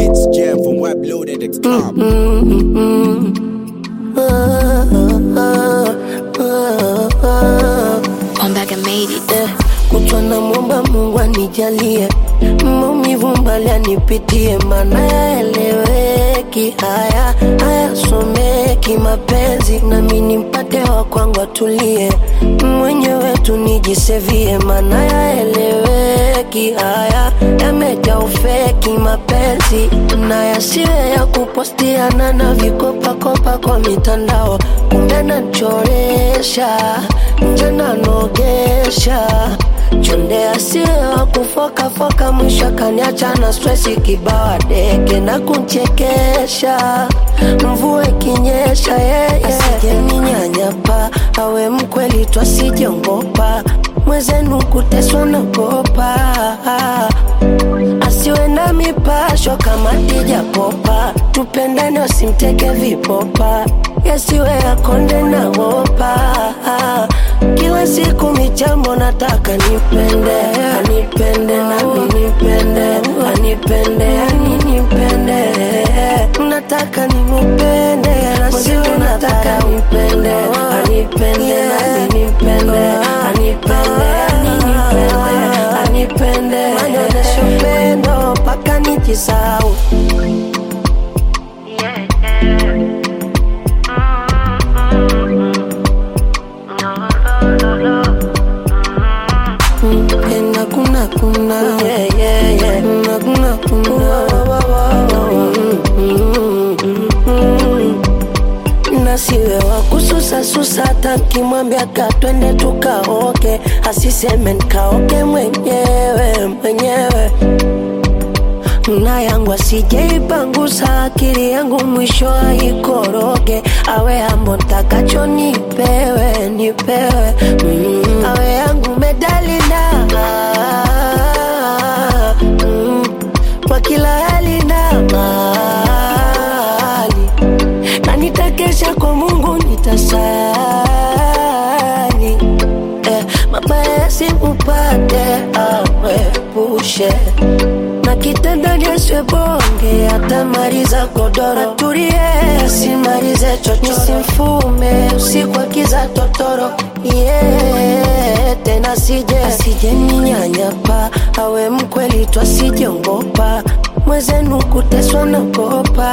It's Jam from WebLoaded.com. Come back and made it. Kutwa na mwomba Mungu anijalie, maumivu mbali anipitie, maana yaeleweki, hayasomeki mapenzi, nami nimpate wa kwangu atulie, mwenyewe tu nijisevie, maana yaeleweki, yamejaa ufeki mapenzi, na yasiwe ya kupostiana na vikopa kwa mitandao, kumbe nachoresha, nje nanogesha, chonde asiwa kufoka mwisho kaniacha na stressi kibawa deke na kunchekesha, mvua ikinyesha asije ninyanyapa, awe mkweli tu asijongopa, mwezenu kuteswa nagopa, asiwe na mipasho kama tija popa, tupendane usimteke vipopa, yasiwe akonde na wopa, kila siku michambo nataka nipende, anipende nami nipende, anipende aninipende, nataka nimupende, nasiwe nataka nipende, anipende nami nipende, anipende aninipende, anipende manyonesho pendo paka nijisau. Nasiwe wa kususa takimwambia katwende tukaoke, asiseme nikaoke mwenyewe na yangu asijeipangusa, akili yangu mwisho aikoroge, awe ambo takacho nipewe, awe yangu medali na kwa kila hali na mali, na nitakesha kwa Mungu nitasali, mabaya simupate awepushe, na kitendo nyeswe bonge atamaliza godoro, atulie simalize chocho, nisimfume usiku akiza totoro, tena asije ninyanyapa, awe mkweli tu asijongopa, mwezenu kuteswa nagopa,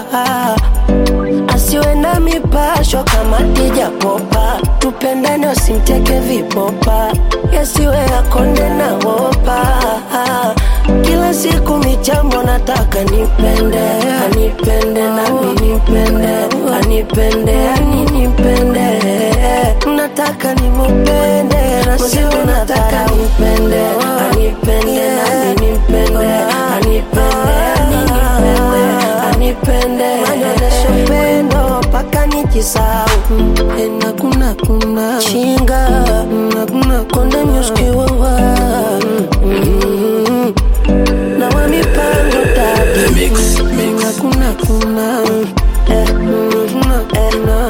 asiwe na mipasho kama tija popa, tupendane usimteke vipopa, yasiwe akonde na wopa, kila siku michambo nataka nipende, anipende nami nipende, anipende aninipende, nataka nimupende, nasiwe nataka nipende, anipende nami nipende, anipende aninipende, anipende manyonesho pendo paka nijisau, kuna chinga konde nyuskiwawa, na wamipango tati, kuna